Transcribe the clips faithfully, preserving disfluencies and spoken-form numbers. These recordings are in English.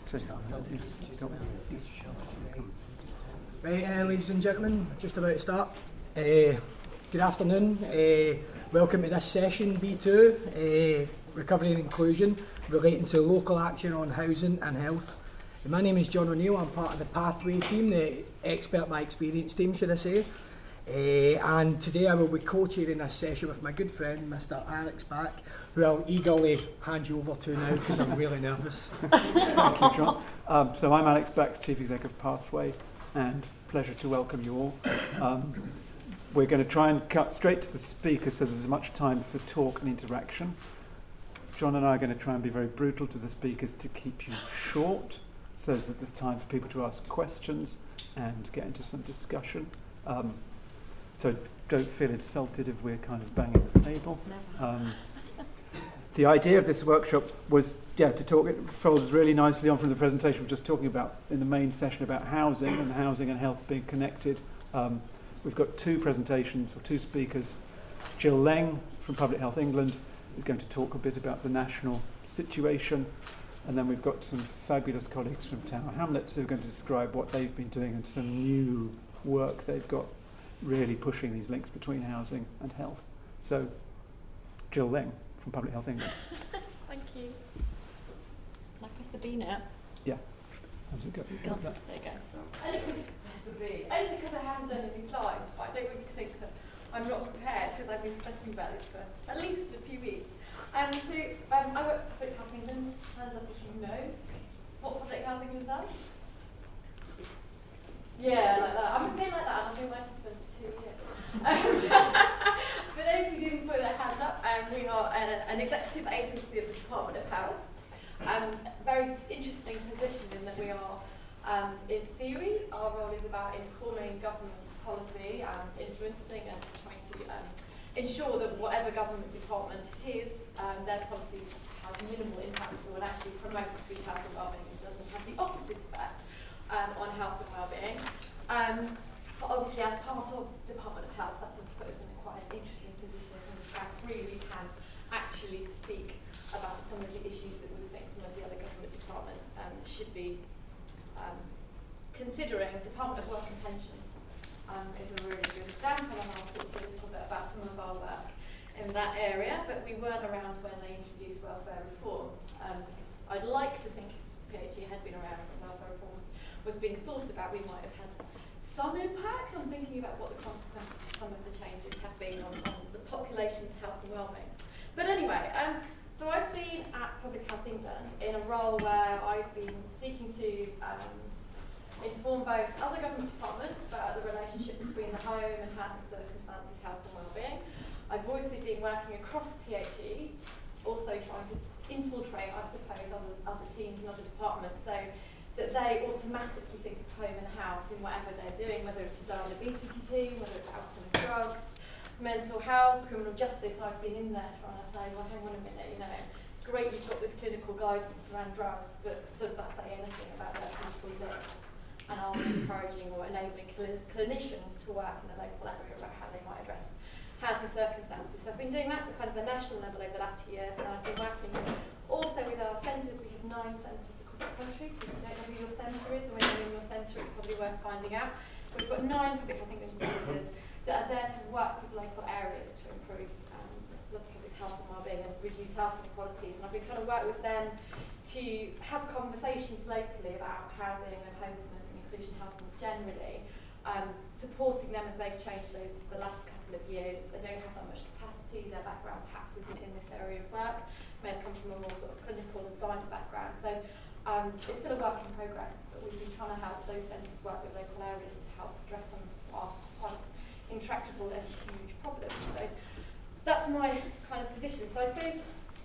Right, uh, ladies and gentlemen, just about to start. Uh, good afternoon. Uh, welcome to this session, B two, uh, Recovery and Inclusion, relating to local action on housing and health. Uh, my name is John O'Neill. I'm part of the Pathway team, the expert by experience team, should I say. Uh, and today I will be co-chairing this session with my good friend, Mister Alex Back, who I'll eagerly hand you over to now because I'm really nervous. Thank you, John. Um, so I'm Alex Back, Chief Executive of Pathway, and pleasure to welcome you all. Um, we're going to try and cut straight to the speaker so there's as much time for talk and interaction. John and I are going to try and be very brutal to the speakers to keep you short so that there's time for people to ask questions and get into some discussion. Um, So don't feel insulted if we're kind of banging the table. Um, the idea of this workshop was, yeah, to talk, it folds really nicely on from the presentation we were just talking about in the main session about housing and housing and health being connected. Um, we've got two presentations or two speakers. Jill Leng from Public Health England is going to talk a bit about the national situation. And then we've got some fabulous colleagues from Tower Hamlets who are going to describe what they've been doing and some new work they've got really pushing these links between housing and health. So, Jill Leng from Public Health England. Thank you. Can I press the B now? Yeah. How's it go? Go on. There you go. I don't really press the B, only because I haven't done any slides, but I don't want you to think that I'm not prepared because I've been stressing about this for at least a few weeks. Um, so, um, I work for Public Health England, hands up if you know what Public Health England does. Yeah, like that. I'm a bit like that, and I've been working for two years. Um, for those who didn't put their hands up, um, we are an, an executive agency of the Department of Health. Um, very interesting position in that we are, um, in theory, our role is about informing government policy and influencing and trying to um, ensure that whatever government department it is, um, their policies have minimal impact on actually promotes good health and wellbeing and doesn't have the opposite effect. Um, on health and wellbeing. Um, but obviously as part of the Department of Health, that does put us in quite an interesting position in how free we can actually speak about some of the issues that we think some of the other government departments um, should be um, considering. Department of Work and Pensions um, is a really good example, and I'll talk to you a little bit about some of our work in that area, but we weren't around when they introduced welfare reform. Um, because I'd like to think if P H E had been around when welfare reform was being thought about, we might have had some impact on thinking about what the consequences of some of the changes have been on, on the population's health and wellbeing. But anyway, um, so I've been at Public Health England in a role where I've been seeking to um, inform both other government departments about the relationship between the home and housing circumstances, health and wellbeing. I've also been working across P H E, also trying to infiltrate, I suppose, other, other teams and other departments, so that they automatically think of home and health in whatever they're doing, whether it's the dial obesity team, whether it's alcohol and drugs, mental health, criminal justice. I've been in there trying to say, well, hang on a minute, you know, it's great you've got this clinical guidance around drugs, but does that say anything about where people live? And are we encouraging or enabling cl clinicians to work in the local area about how they might address housing circumstances? So I've been doing that at kind of a national level over the last two years, and I've been working also with our centres. We have nine centres country, so if you don't know who your centre is, or when you're in your centre, it's probably worth finding out. We've got nine Public Health England services that are there to work with local areas to improve um, local people's health and wellbeing and reduce health inequalities. And I've been trying to work with them to have conversations locally about housing and homelessness and inclusion health more generally, um, supporting them as they've changed over the last couple of years. They don't have that much capacity, their background perhaps isn't in this area of work, may have come from a more sort of clinical and science background. So Um, it's still a work in progress, but we've been trying to help those centres work with local areas to help address some of our quite intractable and huge problems. So that's my kind of position. So I suppose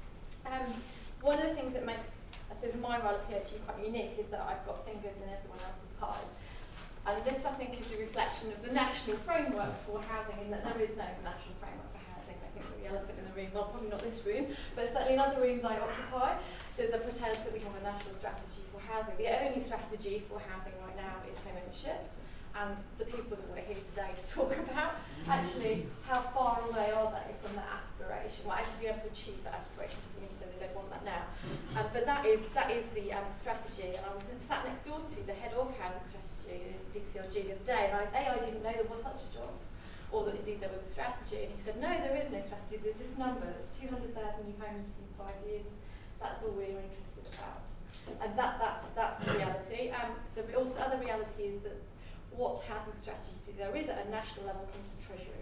um, one of the things that makes, I suppose, my role at P H E quite unique is that I've got fingers in everyone else's pie. And this, I think, is a reflection of the national framework for housing, in that there is no national framework for housing. I think that the elephant in the room, well, probably not this room, but certainly in other rooms I occupy, there's a pretense that we have a national strategy for housing. The only strategy for housing right now is home ownership, and the people that we're here today to talk about, actually, how far away are they from that aspiration? Well, actually being able to achieve that aspiration doesn't mean to say they don't want that now. Um, but but that is that is the um, strategy. And I was sat next door to the head of housing strategy in D C L G the other day, and I, A, I didn't know there was such a job, or that indeed there was a strategy. And he said, no, there is no strategy, there's just numbers. two hundred thousand new homes in five years, that's all we're interested about. And that, that's, that's the reality. Um, the also other reality is that what housing strategy do, there is at a national level comes from Treasury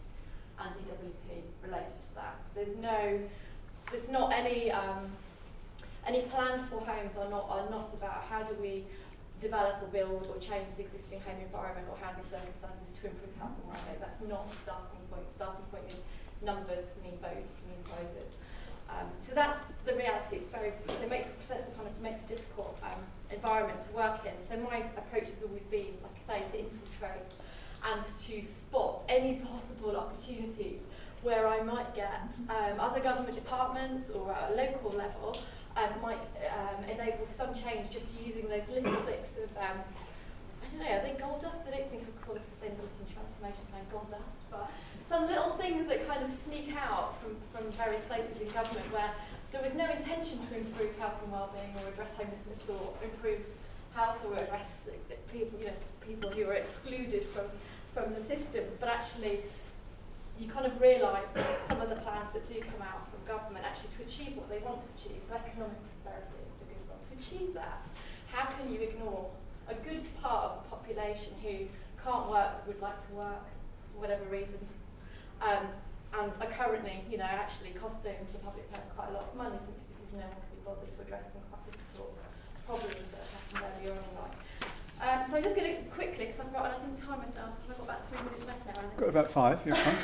and D W P related to that. There's no, there's not any, um, any plans for homes are not, are not about how do we develop or build or change the existing home environment or housing circumstances to improve health and welfare. That's not the starting point. The starting point is numbers, mean votes, mean prizes. Um, so that's the reality. It's very, so it makes it presents a kind of makes a difficult um, environment to work in. So my approach has always been, like I say, to infiltrate and to spot any possible opportunities where I might get um, other government departments or at a local level um, might um, enable some change just using those little bits of, um, I don't know, I think gold dust, I don't think I'd call it sustainability and transformation plan gold dust, but some little things that kind of sneak out from, from various places in government where there was no intention to improve health and well-being or address homelessness or improve health or address people, you know, people who are excluded from, from the systems, but actually you kind of realise that some of the plans that do come out from government actually to achieve what they want to achieve, so economic prosperity is a good one, to achieve that, how can you ignore a good part of the population who can't work but would like to work for whatever reason, um, and are currently, you know, actually costing the public purse quite a lot of money simply because no one can be bothered to address some quite difficult problems that have happened earlier on in life. Um, so I'm just going to quickly, because I've got, and I didn't time myself, I've got about three minutes left now. Got about five, you're fine.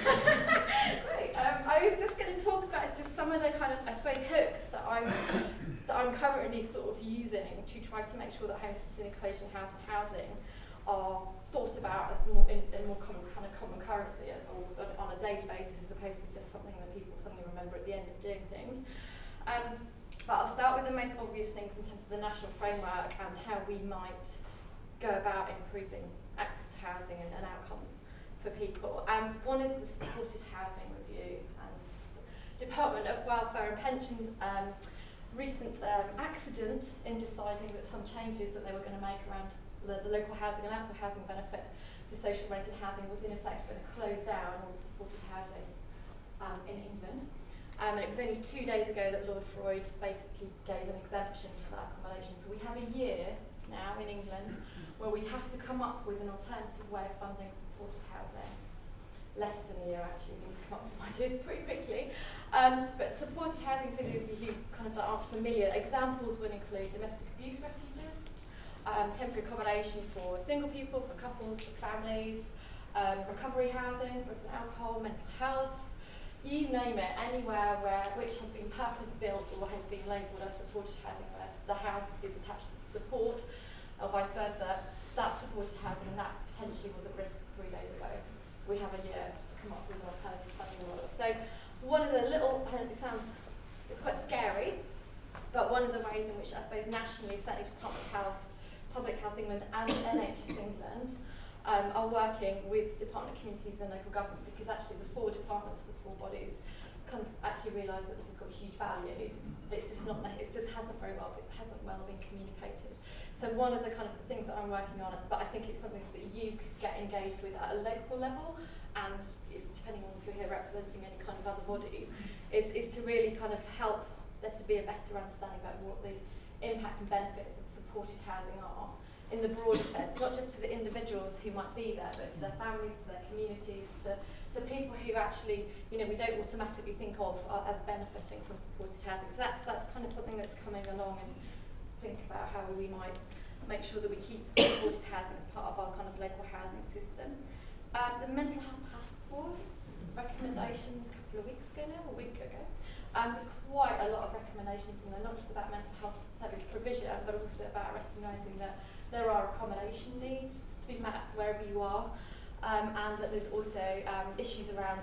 Great. Um, I was just going to talk about just some of the kind of, I suppose, hooks that I'm, that I'm currently sort of using to try to make sure that homelessness and inclusion housing housing are thought about as more in, in more common kind of common currency or on a daily basis as opposed to just something that people suddenly remember at the end of doing things. Um, but I'll start with the most obvious things in terms of the national framework and how we might go about improving access to housing and, and outcomes for people. Um, one is the supported housing review and Department of Welfare and Pensions um, recent um, accident in deciding that some changes that they were going to make around the, the local housing allowance or housing benefit for social rented housing was in effect going to close down all the supported housing um, in England. Um, and it was only two days ago that Lord Freud basically gave an exemption to that accommodation. So we have a year now in England where we have to come up with an alternative way of funding supported housing. Less than a year actually, we need to come up with some ideas pretty quickly. Um, but supported housing, for those of you who kind of aren't familiar, examples would include domestic abuse refuges, um, temporary accommodation for single people, for couples, for families, um, recovery housing, for example, alcohol, mental health, you name it, anywhere where which has been purpose-built or has been labelled as supported housing where the house is attached to the support, or vice versa, that's supported housing and that potentially was at risk three days ago. We have a year to come up with an alternative funding model. So one of the little, it sounds, it's quite scary, but one of the ways in which I suppose nationally, certainly Department of Health, Public Health England and N H S England um, are working with Department of Communities and Local Government because actually the four departments, the four bodies, kind of actually realise that this has got huge value. It's just not, it just hasn't very well, it hasn't well been communicated. So one of the kind of things that I'm working on, but I think it's something that you could get engaged with at a local level, and if, depending on if you're here representing any kind of other bodies, is, is to really kind of help there to be a better understanding about what the impact and benefits of supported housing are in the broader sense, not just to the individuals who might be there, but to their families, to their communities, to, to people who actually, you know, we don't automatically think of uh, as benefiting from supported housing. So that's, that's kind of something that's coming along, and think about how we might make sure that we keep supported housing as part of our kind of local housing system. Um, the Mental Health Task Force recommendations a couple of weeks ago now, a week ago. Um, there's quite a lot of recommendations in there, not just about mental health service provision, but also about recognising that there are accommodation needs to be met wherever you are, um, and that there's also um, issues around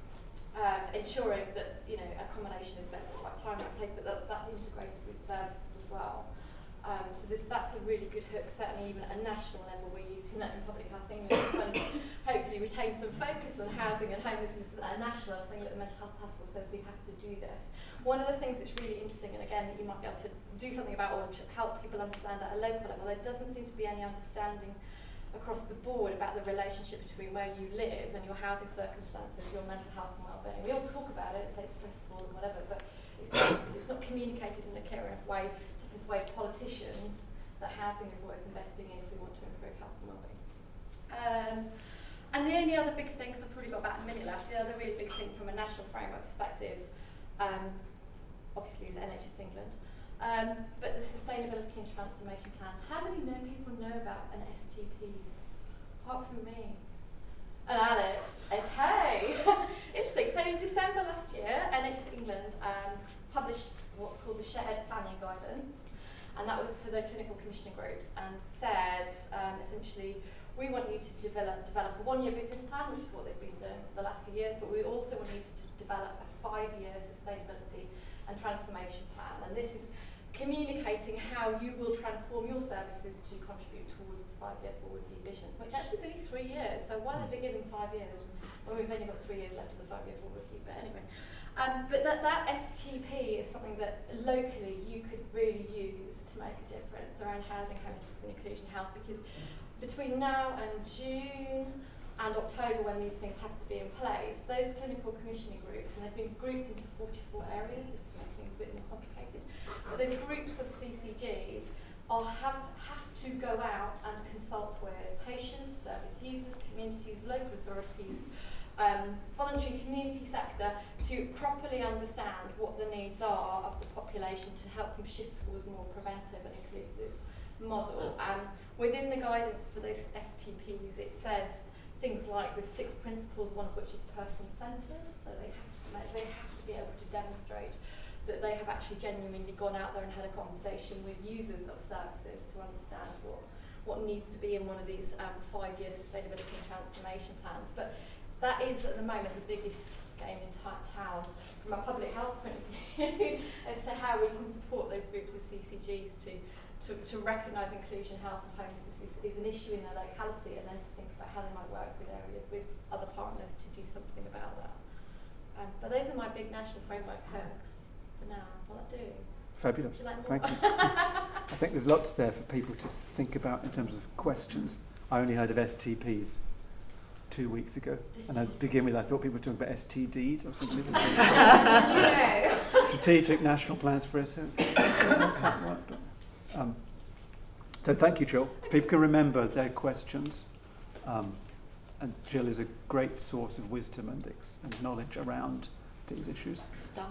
um, ensuring that, you know, accommodation is met at the right time and place, but that, that's integrated with services as well. Um, so this, that's a really good hook, certainly even at a national level. We're using that in Public Health England to kind of hopefully retain some focus on housing and homelessness at a national level, saying that the Mental Health Task Force says we have to do this. one of the things that's really interesting, and again, that you might be able to do something about or to help people understand at a local level, there doesn't seem to be any understanding across the board about the relationship between where you live and your housing circumstances, your mental health and well-being. We all talk about it, say it's stressful and whatever, but it's not, it's not communicated in a clear enough way to persuade politicians that housing is worth investing in if we want to improve health and well-being. Um, and the only other big thing, so I've probably got about a minute left, the other really big thing from a national framework perspective, um, obviously is N H S England, um, but the sustainability and transformation plans. How many know people know about an S T P? Apart from me. And Alex. Okay. Interesting. So in December last year, N H S England um, published what's called the Shared Planning Guidance, and that was for the clinical commissioning groups, and said um, essentially, we want you to develop develop a one-year business plan, which is what they've been doing for the last few years, but we also want you to develop a five-year sustainability and transformation plan. And this is communicating how you will transform your services to contribute towards the five-year forward view vision, which actually is only three years. So why have they given five years? Well, we've only got three years left of the five-year forward view, but anyway. Um, but that, that S T P is something that locally you could really use to make a difference around housing, homelessness and inclusion health, because between now and June and October, when these things have to be in place, those clinical commissioning groups, and they've been grouped into forty-four areas just to make things a bit more complicated, but those groups of C C Gs are have, have to go out and consult with patients, service users, communities, local authorities, um, voluntary community sector, to properly understand what the needs are of the population to help them shift towards more preventive and inclusive model. Um, within the guidance for those S T Ps, it says things like the six principles, one of which is person-centred, so they have to make, they have to be able to demonstrate that they have actually genuinely gone out there and had a conversation with users of services to understand what, what needs to be in one of these um, five-year sustainability and transformation plans. But that is at the moment the biggest game in town from a public health point of view as to how we can support those groups of C C Gs to to, to recognise inclusion, health and homelessness is, is an issue in their locality, and then to think about how they might work with areas, with other partners to do something about that. Um, but those are my big national framework perks for now. Will I do? Fabulous. Would you like more? Thank you. I think there's lots there for people to think about in terms of questions. I only heard of S T Ps two weeks ago, and to begin with I thought people were talking about S T Ds. I was thinking, isn't it? Did you know? Strategic National Plans for S S. What's that right? But, um, so thank you, Jill. People can remember their questions, um, and Jill is a great source of wisdom and, ex- and knowledge around these issues. Stuff.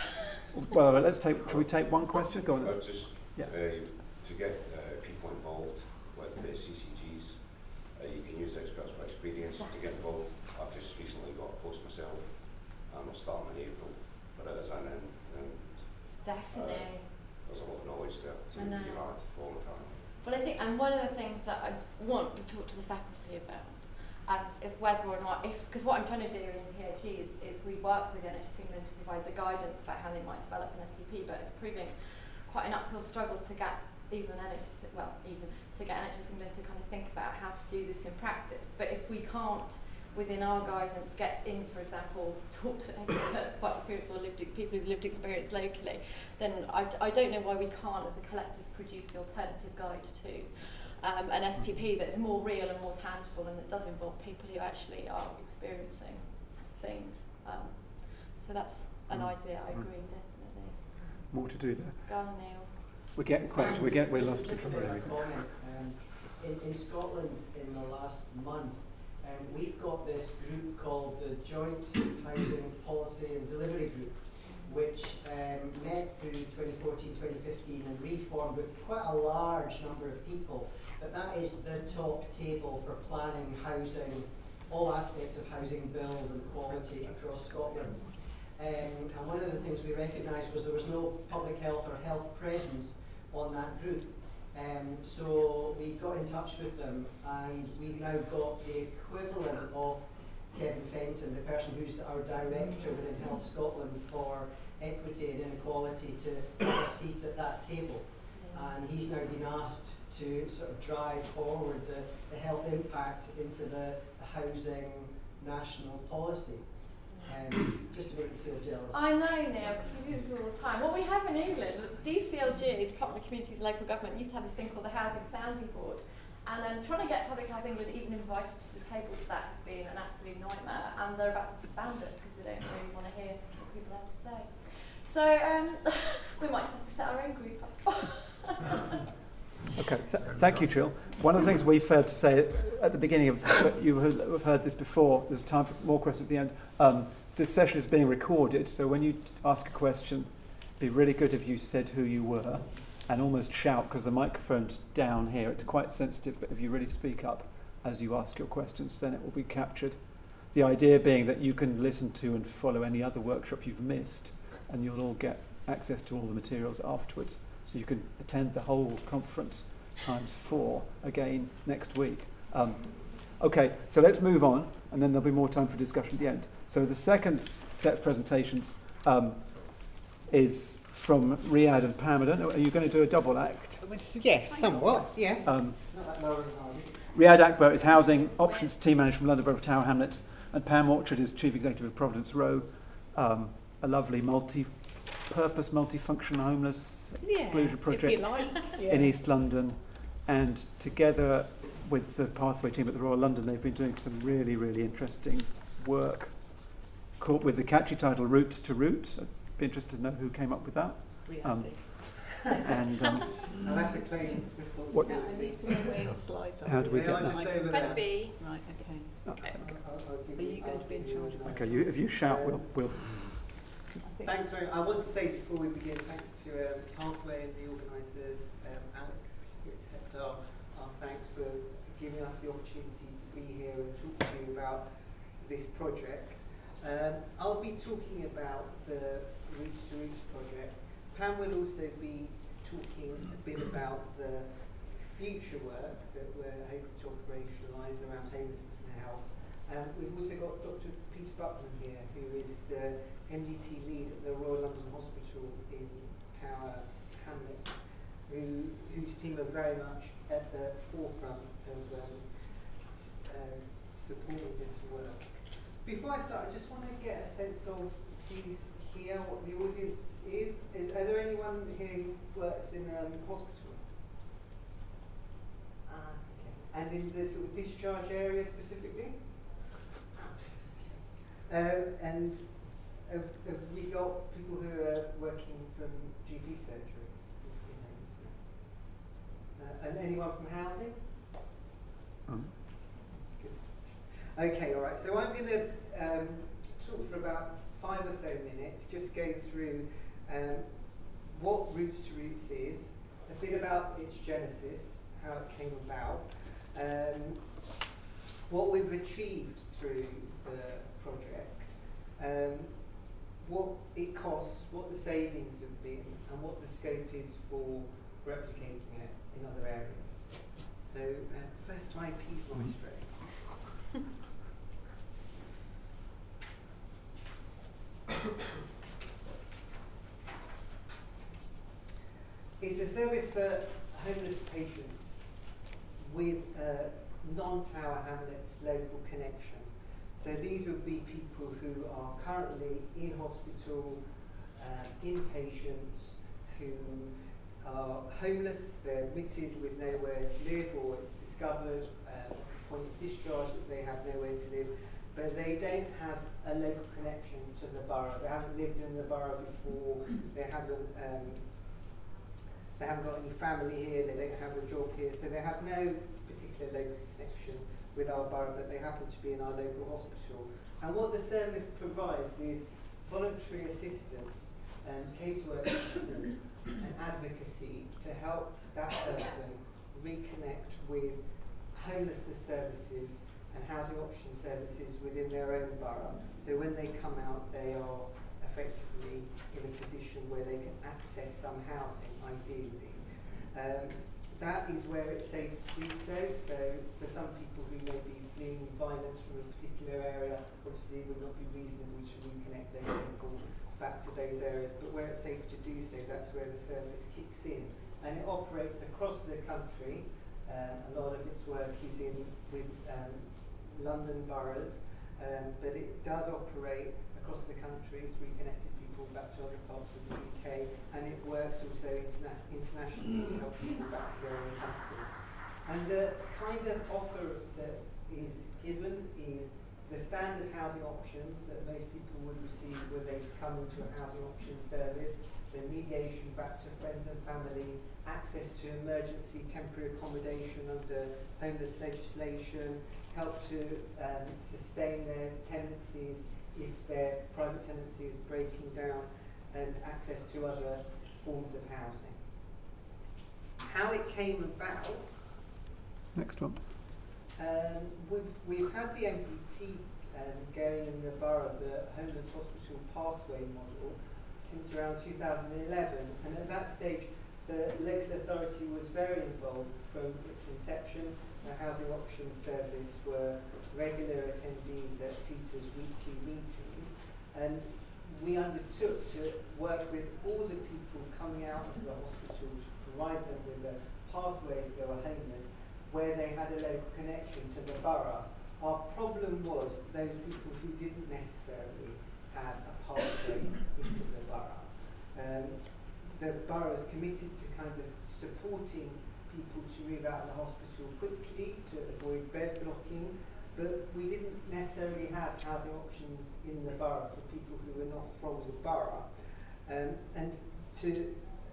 Well, let's take. Shall we take one question? Go on. Uh, just Yeah. uh, to get uh, people involved with the C C Gs, uh, you can use experts by experience to get involved. I've just recently got a post myself. Um, I'll start in April, but it is an in, and Definitely. Uh, there's a lot of knowledge there to I know. be had all the time. Well, I think, and one of the things that I want to talk to the faculty about um, is whether or not, if, because what I'm trying to do in P H E is, is we work with N H S England to provide the guidance about how they might develop an S T P, but it's proving quite an uphill struggle to get even N H S, well, even to get N H S England to kind of think about how to do this in practice. But if we can't, within our guidance, get in, for example, talk to experts, quite experienced or lived, people with lived experience locally, then I, I don't know why we can't, as a collective, produce the alternative guide to um, an S T P that is more real and more tangible and that does involve people who actually are experiencing things. Um, so that's an Mm. idea, I Mm. agree, definitely. More to do there. Go on, Neil. We're getting questions. We get. We're Just- lost just a control. bit of a comment. Um, in, in Scotland, in the last month, um, we've got this group called the Joint Housing Policy and Delivery Group, which um, met through twenty fourteen twenty fifteen and reformed with quite a large number of people. But that is the top table for planning, housing, all aspects of housing build and quality across Scotland. Um, and one of the things we recognised was there was no public health or health presence on that group. Um, so we got in touch with them, and we've now got the equivalent of Kevin Fenton, the person who's our director within Health Scotland for equity and inequality, to have a seat at that table. And he's now been asked to sort of drive forward the, the health impact into the, the housing national policy. um, just to make you feel jealous. I know, Neil, because we do this all the time. What we have in England, D C L G, Department of Communities and Local Government, used to have this thing called the Housing Sounding Board. And um, trying to get Public Health England even invited to the table for that has been an absolute nightmare. And they're about to disband it because they don't really want to hear what people have to say. So um, we might have to set our own group up. Okay, th- thank you, Trill. One of the things we failed to say at the beginning of, but you have heard this before, there's time for more questions at the end. Um, this session is being recorded, so when you ask a question, it'd be really good if you said who you were and almost shout, because the microphone's down here. It's quite sensitive, but if you really speak up as you ask your questions, then it will be captured. The idea being that you can listen to and follow any other workshop you've missed, and you'll all get access to all the materials afterwards. So you can attend the whole conference times four again next week. Um, okay, so let's move on, and then there'll be more time for discussion at the end. So the second s- set of presentations um, is from Riyadh and Pam. I don't know, are you going to do a double act? Yes, somewhat, yeah. Um, Not that lower than Harvey. Riyadh Akbar is Housing Options Team Manager from London Borough of Tower Hamlets, and Pam Orchard is Chief Executive of Providence Row, um, a lovely multi-purpose, multifunction homeless exclusion project like. in East London. And together with the Pathway team at the Royal London, they've been doing some really, really interesting work called, with the catchy title Roots to Roots. I'd be interested to know who came up with that. We Um, and um, I'll have to claim What- responsibility. I need to know where your slides are. how do we May get I this? just stay with Press that? B. Right, okay. Okay. I'll- I'll give Are you going to be in I'll give charge of you this? Okay, you, if you shout, we'll, we'll I think Thanks very much. I want to say before we begin, thanks to um, Pathway and the organisers, um, Alex, if you accept our, our thanks for giving us the opportunity to be here and talk to you about this project. Um, I'll be talking about the Reach to Reach project. Pam will also be talking a bit about the future work that we're hoping to operationalise around homelessness and health. Um, we've also got Doctor Peter Buckman here, who is the M D T lead at the Royal London Hospital in Tower Hamlets, who, whose team are very much at the forefront of um, s- uh, supporting this work. Before I start, I just want to get a sense of who's here, what the audience is. is are there anyone here who works in a um, hospital? Ah, okay. And in the sort of discharge area specifically? Uh, and have, have we got people who are working from G P surgeries? Uh, and anyone from housing? um, Okay, all right. So I'm going to um, talk for about five or so minutes, just go through um, what Roots to Roots is, a bit about its genesis, how it came about, um, what we've achieved through the project, um, what it costs, what the savings have been, and what the scope is for replicating it in other areas. So uh, first slide, please, Maestro. It's a service for homeless patients with a non-Tower Hamlets local connection. So these would be people who are currently in hospital, uh, inpatients, who are homeless, they're admitted with nowhere to live, or it's discovered uh, at the point of discharge that they have nowhere to live, but they don't have a local connection to the borough. They haven't lived in the borough before, they haven't um, they haven't got any family here, they don't have a job here, so they have no particular local connection with our borough, but they happen to be in our local hospital. And what the service provides is voluntary assistance and casework and advocacy to help that person reconnect with homelessness services and housing option services within their own borough. So when they come out, they are effectively in a position where they can access some housing, ideally. Um, that is where it's safe to do so. So for some people who may be fleeing violence from a particular area, obviously it would not be reasonable to reconnect those people back to those areas. But where it's safe to do so, that's where the service kicks in. And it operates across the country. Um, a lot of its work is in with um, London boroughs, um, but it does operate across the country. It's reconnected people back to other parts of the U K, and it works also interna internationally to help people back to their own countries. And the kind of offer that is given is the standard housing options that most people would receive when they come into a housing option service, the mediation back to friends and family, access to emergency temporary accommodation under homeless legislation, help to um, sustain their tenancies if their private tenancy is breaking down, and access to other forms of housing. How it came about, Next one. um, we've, we've had the M D T um, going in the borough, the Homeless Hospital Pathway model, since around two thousand eleven, and at that stage the local authority was very involved from its inception. The Housing Option Service were regular attendees at Peter's weekly meetings, and we undertook to work with all the people coming out of the hospital to provide them with a pathway if they were homeless, where they had a local connection to the borough. Our problem was those people who didn't necessarily have a pathway into the borough. Um, the borough is committed to kind of supporting people to move out of the hospital quickly to avoid bed blocking, but we didn't necessarily have housing options in the borough for people who were not from the borough. Um, and to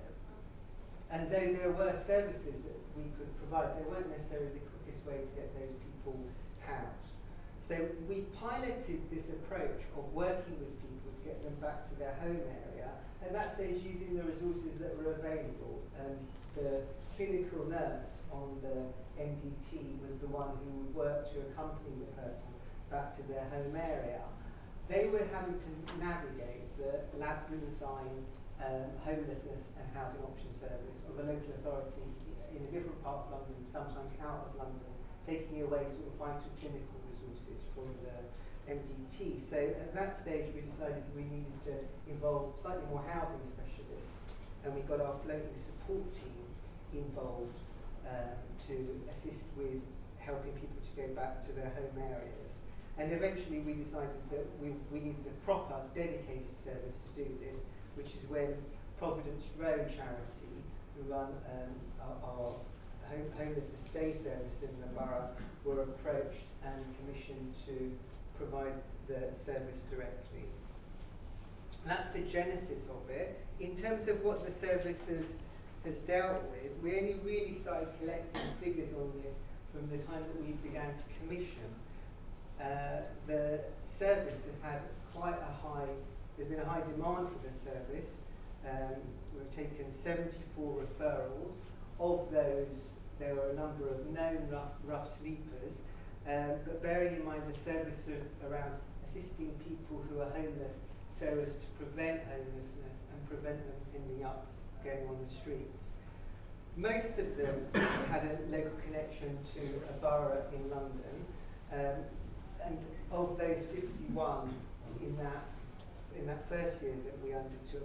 and though there were services that we could provide, they weren't necessarily the quickest way to get those people housed. So we piloted this approach of working with people to get them back to their home area, at that stage using the resources that were available. Um, the clinical nurse on the M D T was the one who would work to accompany the person back to their home area. They were having to navigate the labyrinthine um, homelessness and housing option service of a local authority in a different part of London, sometimes out of London, taking away sort of vital clinical resources from the M D T. So at that stage we decided we needed to involve slightly more housing specialists, and we got our floating support team involved um, to assist with helping people to go back to their home areas. And eventually we decided that we, we needed a proper dedicated service to do this, which is when Providence Road charity, who run um, our, our home, homelessness day service in the borough, were approached and commissioned to provide the service directly. That's the genesis of it. In terms of what the service has, has dealt with, we only really started collecting figures on this from the time that we began to commission. Uh, the service has had quite a high, there's been a high demand for the service. Um, we've taken seventy-four referrals. Of those, there were a number of known rough, rough sleepers. Um, but bearing in mind the service is around assisting people who are homeless so as to prevent homelessness and prevent them ending up going on the streets. Most of them had a local connection to a borough in London, um, and of those fifty-one in that in that first year that we undertook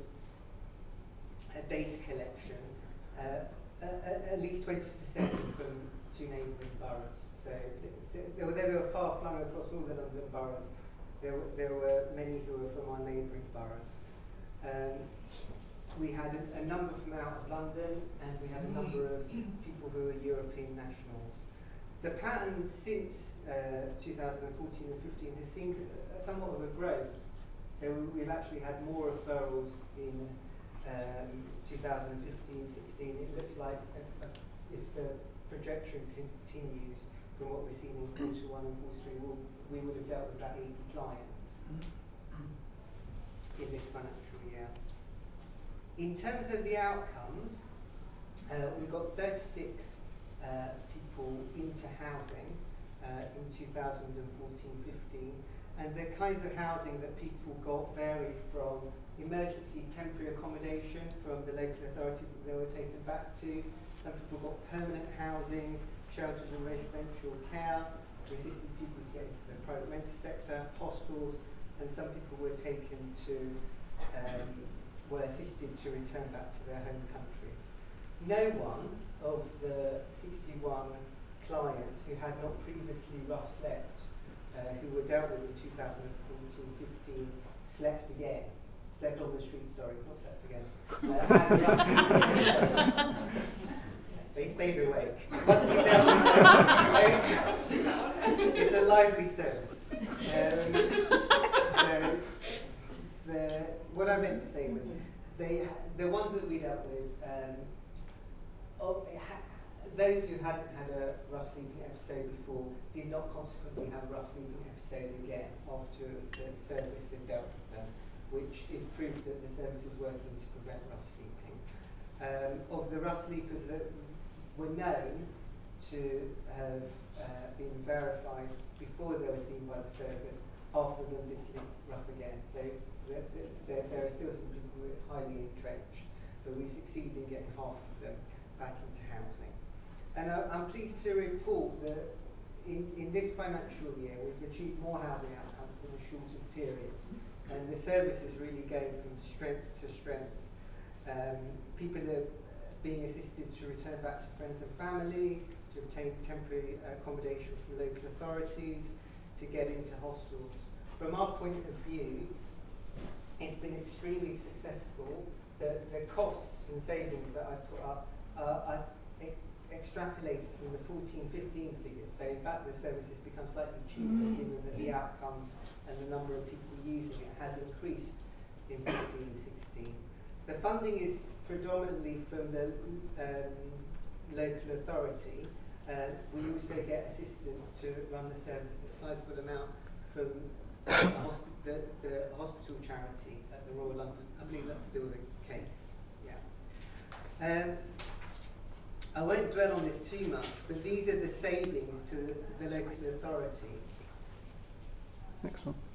a data collection, uh, uh, at least twenty percent from two neighbouring boroughs. So th th there, were, there were far flung across all the London boroughs. There were, there were many who were from our neighbouring boroughs. Um, we had a, a number from out of London, and we had a number of people who were European nationals. The pattern since uh, two thousand fourteen and fifteen has seen uh, somewhat of a growth. So we've actually had more referrals in um, two thousand fifteen sixteen. It looks like uh, uh, if the projection continues from what we've seen in quarter one and quarter three, we'll, we would have dealt with about eighty clients in this financial year. In terms of the outcomes, uh, we got thirty-six uh, people into housing uh, in two thousand fourteen fifteen, and the kinds of housing that people got varied from emergency temporary accommodation from the local authority that they were taken back to. Some people got permanent housing, shelters and residential care. We assisted people to get into the private rented sector, hostels, and some people were taken to, um, were assisted to return back to their home countries. No one of the sixty-one clients who had not previously rough slept, uh, who were dealt with in two thousand fourteen fifteen, slept again. Slept on the street, sorry, not slept again. Uh, and roughly, they stayed awake. Once we dealt with them, it's a lively service. Um, so, the, what I meant to say was, they, the ones that we dealt with, um, oh, ha those who hadn't had a rough sleeping episode before did not consequently have a rough sleeping episode again after the service had dealt with them, which is proof that the service is working to prevent rough sleeping. Um, of the rough sleepers that were known to have uh, been verified before they were seen by the service, half of them did sleep rough again. So there, there, there are still some people who are highly entrenched, but we succeeded in getting half of them back into housing. And I, I'm pleased to report that in, in this financial year we've achieved more housing outcomes in a shorter period, and the service is really going from strength to strength. Um, people are being assisted to return back to friends and family, to obtain temporary uh, accommodation from local authorities, to get into hostels. From our point of view, it's been extremely successful. The, the costs and savings that I put up uh, are e extrapolated from the fourteen fifteen figures. So in fact the service has become slightly cheaper given that the outcomes and the number of people using it has increased in fifteen sixteen. The funding is predominantly from the um, local authority. Uh, we also get assistance to run the service at a sizable amount from the, hosp the, the hospital charity at the Royal London. I believe that's still the case. Yeah. Um, I won't dwell on this too much, but these are the savings to the, the local authority. Next one.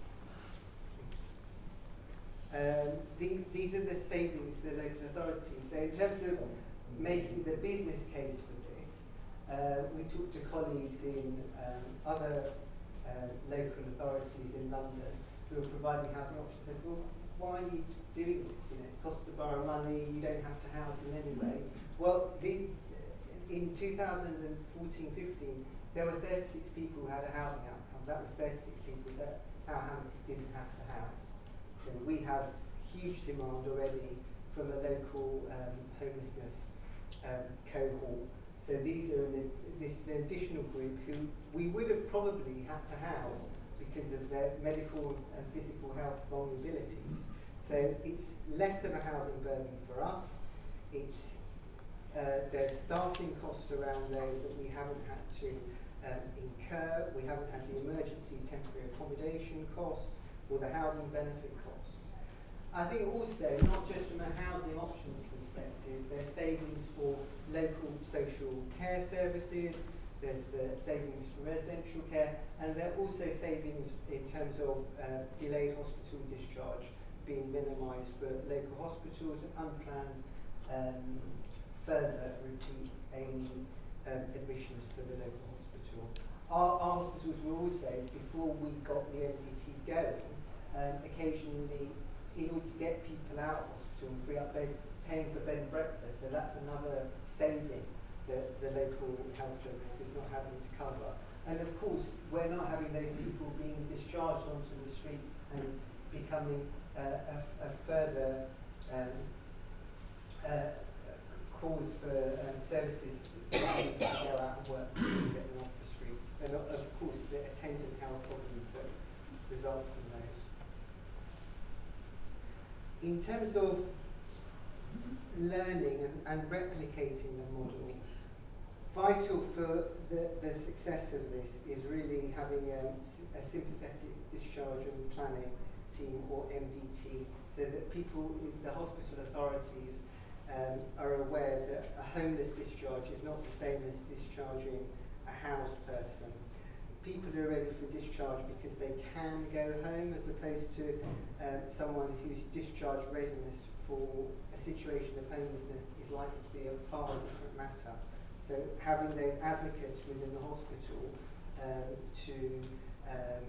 Um, the, these are the savings to the local authority. So in terms of making the business case for this, uh, we talked to colleagues in um, other uh, local authorities in London who are providing housing options. Said, well, why are you doing this? You know, it costs the borough money, you don't have to house them anyway. Well, the, in two thousand fourteen fifteen, there were thirty-six people who had a housing outcome. That was thirty-six people that Tower Hamlets didn't have to house. So we have huge demand already from a local um, homelessness um, cohort. So these are an, this is an additional group who we would have probably had to house because of their medical and physical health vulnerabilities. So it's less of a housing burden for us. It's uh, there's staffing costs around those that we haven't had to um, incur. We haven't had the emergency temporary accommodation costs or the housing benefit costs. I think also, not just from a housing options perspective, there's savings for local social care services, there's the savings for residential care, and there are also savings in terms of uh, delayed hospital discharge being minimised for local hospitals and unplanned um, further repeat A and E um, admissions for the local hospital. Our, our hospitals were also, before we got the M D T going, um, occasionally, in order to get people out of hospital and free up beds, paying for bed and breakfast. So that's another saving that the local health service is not having to cover. And of course, we're not having those people being discharged onto the streets and becoming uh, a, a further um, uh, cause for um, services to go out and work and get them off the streets. And of course, the attendant health problems that result from those. In terms of learning and, and replicating the model, vital for the, the success of this is really having a, a sympathetic discharge and planning team, or M D T, so that people, the hospital authorities, um, are aware that a homeless discharge is not the same as discharging a housed person. People are ready for discharge because they can go home, as opposed to um, someone whose discharge readiness for a situation of homelessness is likely to be a far different matter. So having those advocates within the hospital um, to um,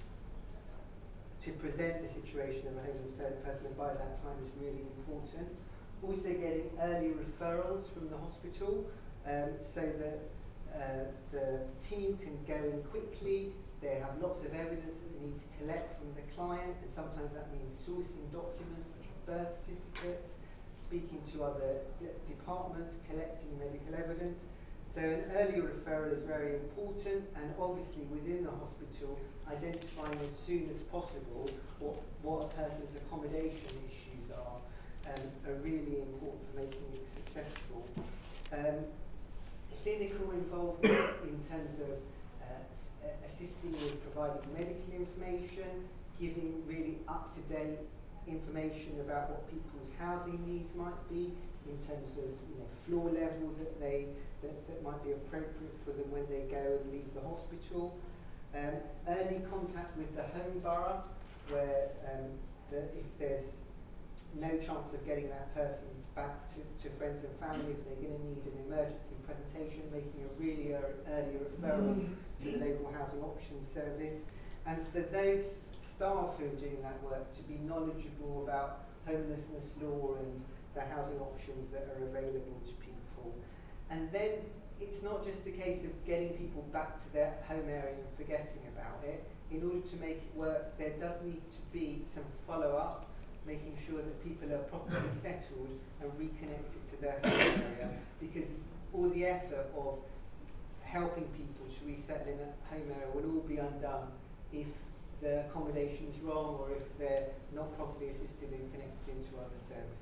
to present the situation of a homeless person by that time is really important. Also getting early referrals from the hospital um, so that Uh, the team can go in quickly, they have lots of evidence that they need to collect from the client, and sometimes that means sourcing documents such as birth certificates, speaking to other d departments, collecting medical evidence. So an early referral is very important, and obviously within the hospital, identifying as soon as possible what, what a person's accommodation issues are, um, are really important for making it successful. Um, clinical involvement in terms of uh, assisting with providing medical information, giving really up-to-date information about what people's housing needs might be in terms of you know, floor level that they that, that might be appropriate for them when they go and leave the hospital. Um, early contact with the home borough, where um, the, if there's no chance of getting that person back to, to friends and family, if they're going to need an emergency presentation, making a really early referral mm. to the local housing options service. And for those staff who are doing that work to be knowledgeable about homelessness law and the housing options that are available to people. And then it's not just a case of getting people back to their home area and forgetting about it. In order to make it work, there does need to be some follow-up, making sure that people are properly settled and reconnected to their home area, because all the effort of helping people to resettle in a home area will all be undone if the accommodation is wrong or if they're not properly assisted and connected into other services.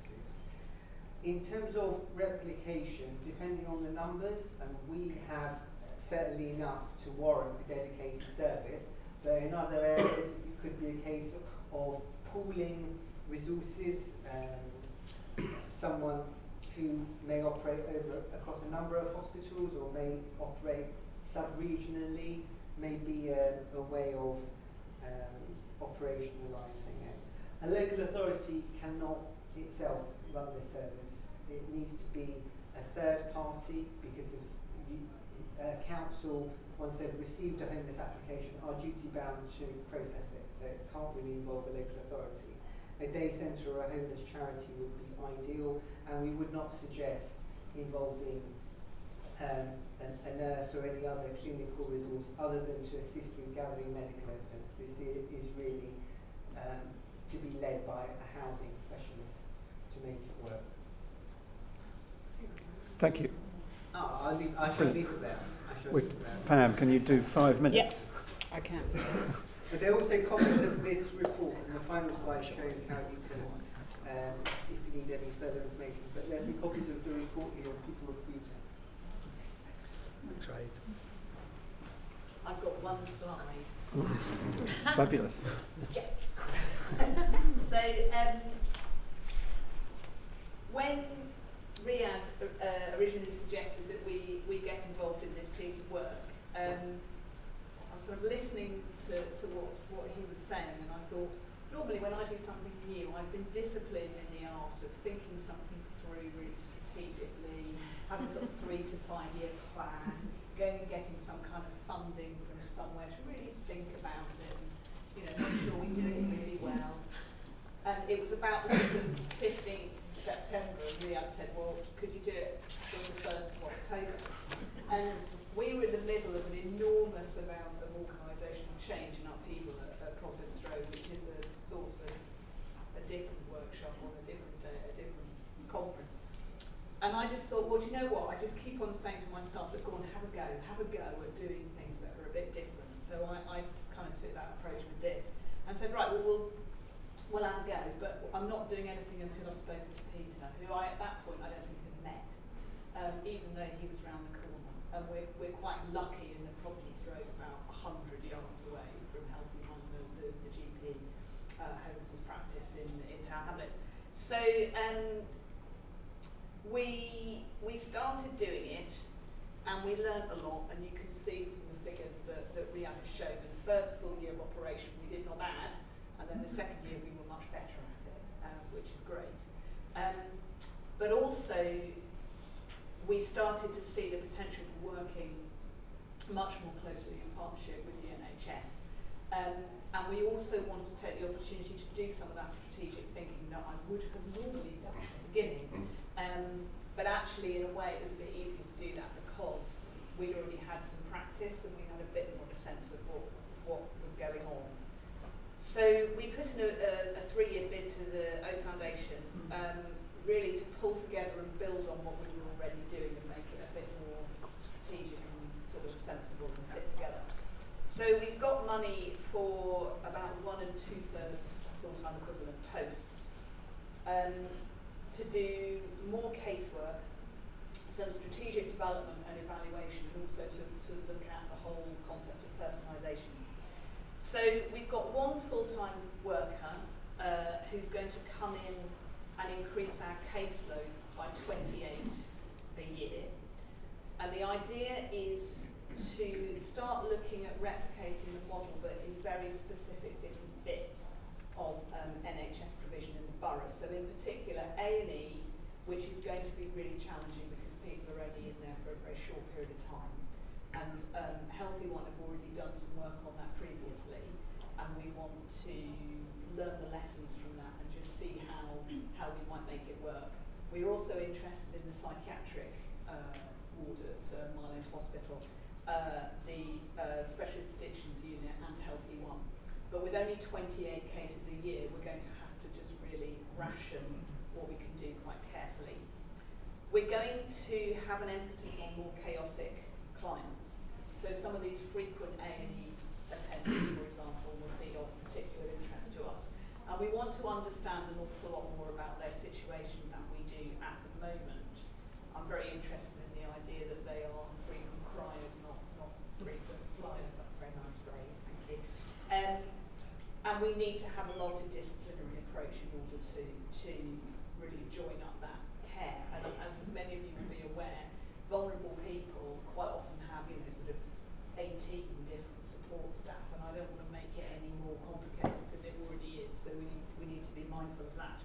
In terms of replication, depending on the numbers, and we have certainly enough to warrant a dedicated service, but in other areas it could be a case of pooling resources. Um, someone who may operate over across a number of hospitals or may operate sub-regionally may be a, a way of um, operationalising it. A local authority cannot itself run this service. It needs to be a third party, because if you, uh, council, once they've received a homeless application, are duty bound to process it, so it can't really involve a local authority. A day centre or a homeless charity would be ideal, and we would not suggest involving um, a, a nurse or any other clinical resource other than to assist with gathering medical evidence. This is really um, to be led by a housing specialist to make it work. Thank you. Oh, I'll leave, I shall leave it there. I shall Wait, leave it there. Pam, can you do five minutes? Yes, I can. But there are also copies of this report, and the final slide shows how you can, um, if you need any further information. But there's some copies of the report here, and people are free to. Tried. I've got one slide. Fabulous. Yes. So, um, when Riyadh uh, originally suggested that we, we get involved in this piece of work, um, I was sort of listening to, to what, what he was saying, and I thought, normally when I do something new, I've been disciplined in the art of thinking something through really strategically, having sort of three to five year plan, going and getting some kind of funding from somewhere to really think about it, and, you know, make sure we do it really well. And it was about the sort of fifteenth September, and Riyadh said, well, could you do it on the first of October? And we were in the middle of an enormous amount of organisational change and upheaval at, at Providence Road, which is a source of a different workshop on a different day, a different conference. And I just thought, well, do you know what? I just keep on saying to my staff, look, go on, have a go, have a go at doing things that are a bit different. So I, I kind of took that approach with this and said, right, well, we'll We'll have a go, but I'm not doing anything until I've spoken to Peter, who I, at that point, I don't think had met, um, even though he was round the corner. And we're, we're quite lucky in that Providence Road is about one hundred yards away from Healthy Home, the, the, the G P uh, homelessness practice in, in Tower Hamlets. So um, we, we started doing it, and we learnt a lot, and you can see from the figures that, that Riyadh has shown, in the first full year of operation, we did not bad. And then the second year we were much better at it, um, which is great. Um, but also, we started to see the potential for working much more closely in partnership with the N H S. Um, and we also wanted to take the opportunity to do some of that strategic thinking that I would have normally done at the beginning. Um, but actually, in a way, it was a bit easier to do that because we'd already had some practice and we had a bit more of a sense of what what was going on. So we put in a, a, a three-year bid to the Oak Foundation, um, really to pull together and build on what we were already doing and make it a bit more strategic and sort of sensible and fit together. So we've got money for about one and two-thirds full-time equivalent posts um, to do more casework, some strategic development and evaluation, and also to, to look at the whole concept of personalisation. So we've got one full-time worker uh, who's going to come in and increase our caseload by twenty-eight a year. And the idea is to start looking at replicating the model, but in very specific different bits of um, N H S provision in the borough. So in particular, A and E, which is going to be really challenging because people are only in there for a very short period of time. And um, Healthy One have already done some work on that previously, and we want to learn the lessons from that and just see how, how we might make it work. We're also interested in the psychiatric uh, ward at uh, Mile End Hospital, uh, the uh, Specialist Addictions Unit and Healthy One. But with only twenty-eight cases a year, we're going to have to just really ration what we can do quite carefully. We're going to have an emphasis on more chaotic clients. So some of these frequent A and E attendants, for example, would be of particular interest to us. And we want to understand an awful lot more about their situation than we do at the moment. I'm very interested in the idea that they are frequent criers, not, not frequent flyers. That's a very nice phrase, thank you. Um, and we need to have a multidisciplinary approach in order to, to really join up that care. And as many of you will be aware, vulnerable people quite often have, you know, sort of eighteen different support staff, and I don't want to make it any more complicated than it already is, so we need, we need to be mindful of that.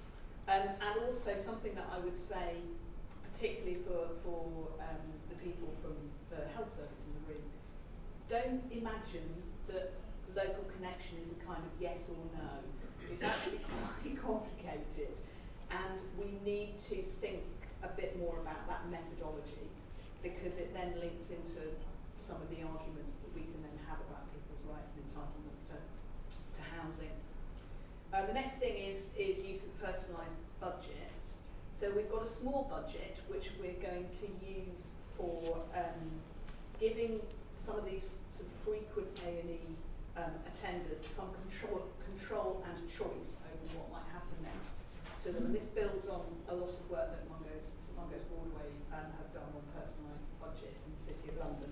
Um, and also something that I would say, particularly for, for um, the people from the health service in the room, don't imagine that local connection is a kind of yes or no. It's actually quite complicated, and we need to think a bit more about that methodology, because it then links into some of the arguments that we can then have about people's rights and entitlements to, to housing. Uh, the next thing is, is use of personalised budgets. So we've got a small budget which we're going to use for um, giving some of these sort of frequent A and E um, attenders some control, control and choice over what might happen next to them. And this builds on a lot of work that Mungo's, Mungo's Broadway um, have done on personalised budgets in the City of London.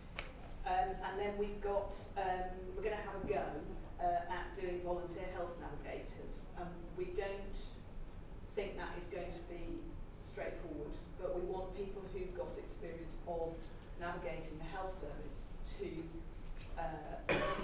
Um, and then we've got, um, we're going to have a go uh, at doing volunteer health navigators. Um, we don't think that is going to be straightforward, but we want people who've got experience of navigating the health service to uh,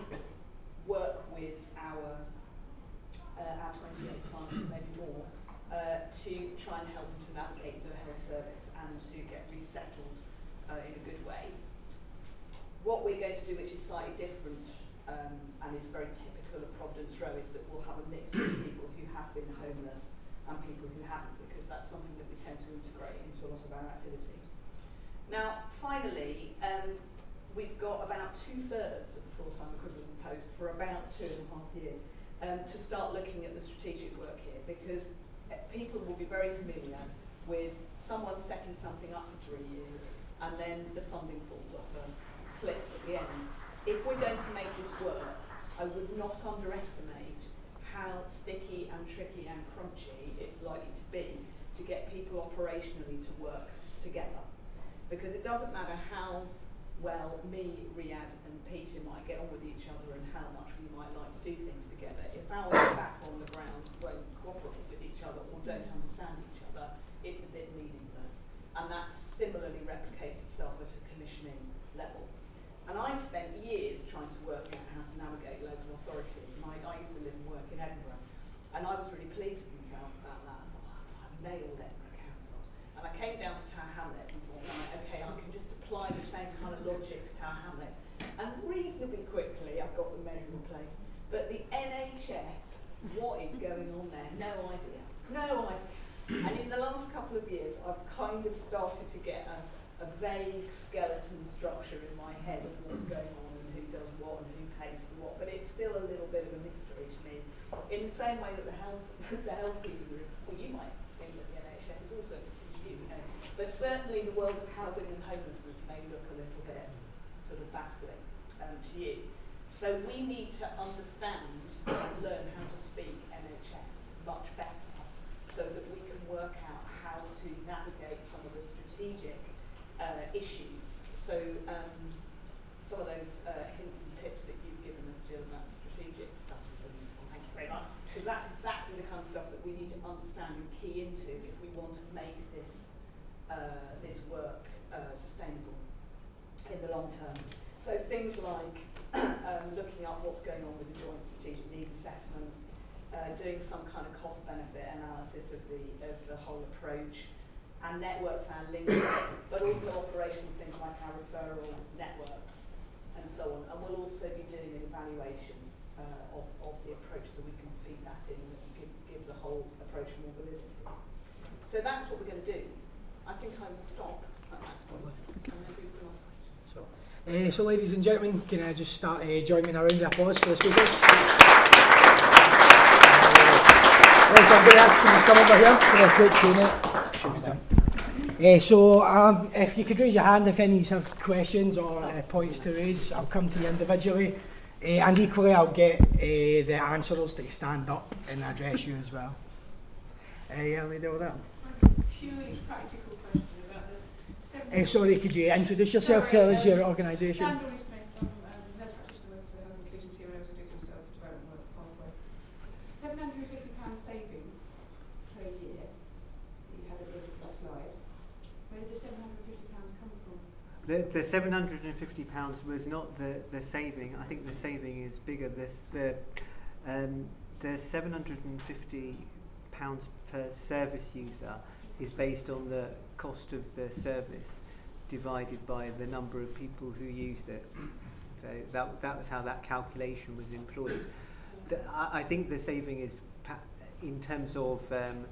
work with our, uh, our twenty-eight clients, maybe more, uh, to try and help them to navigate the health service and to get resettled uh, in a good way. What we're going to do, which is slightly different um, and is very typical of Providence Row, is that we'll have a mixture of people who have been homeless and people who haven't, because that's something that we tend to integrate into a lot of our activity. Now, finally, um, we've got about two-thirds of the full-time equivalent post for about two and a half years um, to start looking at the strategic work here, because people will be very familiar with someone setting something up for three years and then the funding falls off a cliff at the end. If we're going to make this work, I would not underestimate how sticky and tricky and crunchy it's likely to be to get people operationally to work together. Because it doesn't matter how well me, Riyadh and Peter might get on with each other and how much we might like to do things together, if our staff on the ground won't cooperate with each other or don't understand each other, it's a bit meaningless. And that's similarly replicates itself at a commissioning level. And I spent years trying to work out how to navigate local authorities. And I, I used to live and work in Edinburgh. And I was really pleased with myself about that. I thought, oh, I've nailed Edinburgh Council. And I came down to Tower Hamlets and thought, right, okay, I can just apply the same kind of logic to Tower Hamlets. And reasonably quickly, I got the measure in place. But the N H S, what is going on there? No idea. No idea. And in the last couple of years, I've kind of started to get a a vague skeleton structure in my head of what's going on and who does what and who pays In the same way that the health, the health people group, well, you might think that the N H S is also you, you know, but certainly the world of housing and homelessness may look a little bit sort of baffling um, to you. So we need to understand and learn how to speak N H S much better, so that we can work out how to navigate some of the strategic uh, issues. So um, some of those uh, hints and tips that you've given us, Jill, about the strategic stuff is really useful. Thank you very much. Because that's exactly the kind of stuff that we need to understand and key into if we want to make this uh, this work uh, sustainable in the long term. So things like um, looking up what's going on with the Joint Strategic Needs Assessment, uh, doing some kind of cost-benefit analysis of the of the whole approach, and networks and links, but also operational things like our referral networks and so on. And we'll also be doing an evaluation uh, of, of the approach, so we can feed that in and give, give the whole approach more validity. So that's what we're going to do. I think I will stop at that point, and then we can ask questions. So, uh, so ladies and gentlemen, can I just start uh, joining a round of applause for the speakers? uh, so I'm going to ask you to come over here for a quick Q and A. Should be done. Uh, so um, if you could raise your hand if any of you have questions or uh, points to raise, I'll come to you individually. Uh, and equally I'll get uh, the answerers to stand up and address you as well. Uh, yeah, lady over there. Purely practical question about the seven. Uh, sorry, could you introduce yourself, Sorry, tell us um, your organisation? Sandra Lee Smith, I'm um, nurse practitioner with the Health Inclusion Team, and I also do some service development work at Pathway. seven hundred and fifty pounds saving per year, you had a bit of a slide. Where did the seven hundred and fifty pounds come from? The, the seven hundred and fifty pounds was not the, the saving. I think the saving is bigger. This, the um, the seven hundred and fifty pounds per service user is based on the cost of the service divided by the number of people who used it. So that, that was how that calculation was employed. The, I, I think the saving is pa in terms of um,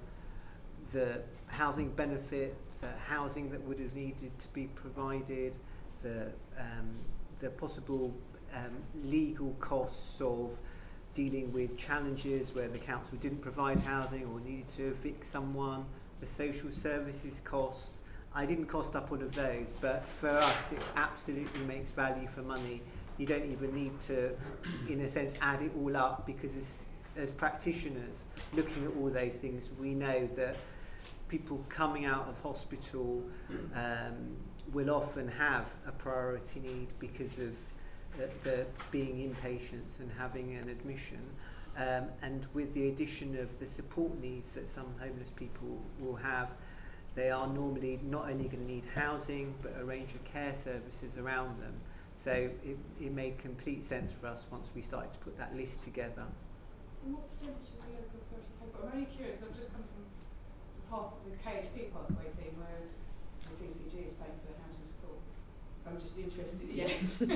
the housing benefit, the housing that would have needed to be provided, the, um, the possible um, legal costs of dealing with challenges where the council didn't provide housing or needed to evict someone, the social services costs. I didn't cost up all of those, but for us it absolutely makes value for money. You don't even need to, in a sense, add it all up, because as, as practitioners looking at all those things, we know that people coming out of hospital um, will often have a priority need because of uh, the being inpatients and having an admission. Um, and with the addition of the support needs that some homeless people will have, they are normally not only going to need housing, but a range of care services around them. So it, it made complete sense for us once we started to put that list together. And what percentage of the local authority pay for? I'm only curious, I've just come from the, path, the K H P pathway team where the C C G is paying for the housing support. So I'm just interested, yeah.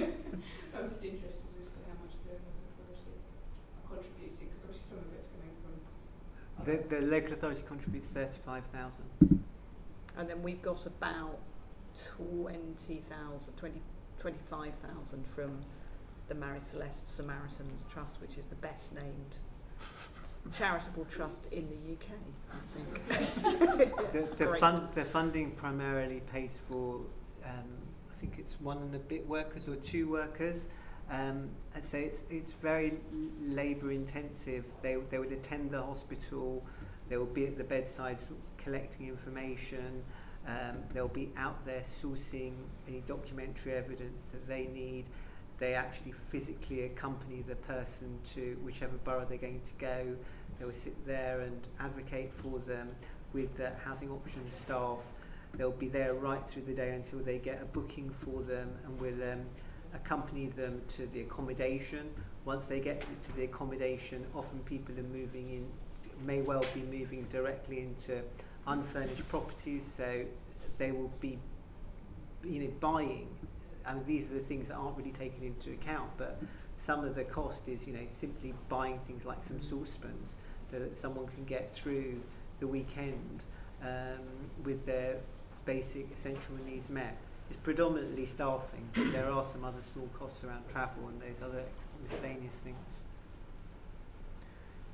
So I'm just interested as to how much the local authority are contributing, because obviously some of it's coming from... The, the local authority contributes thirty-five thousand. And then we've got about twenty thousand, twenty, twenty-five thousand from the Mary Celeste Samaritans Trust, which is the best named charitable trust in the U K, I think. the, the, fund, the funding primarily pays for, um, I think it's one and a bit workers or two workers. Um, I'd say it's, it's very labour intensive. They, they would attend the hospital, they will be at the bedside collecting information, um, they'll be out there sourcing any documentary evidence that they need. They actually physically accompany the person to whichever borough they're going to go. They will sit there and advocate for them with the housing options staff. They'll be there right through the day until they get a booking for them, and will um, accompany them to the accommodation. Once they get to the accommodation, often people are moving in, may well be moving directly into unfurnished properties, so they will be, you know, buying. I mean, these are the things that aren't really taken into account, but some of the cost is, you know, simply buying things like some saucepans so that someone can get through the weekend um, with their basic essential needs met. It's predominantly staffing, but there are some other small costs around travel and those other miscellaneous things.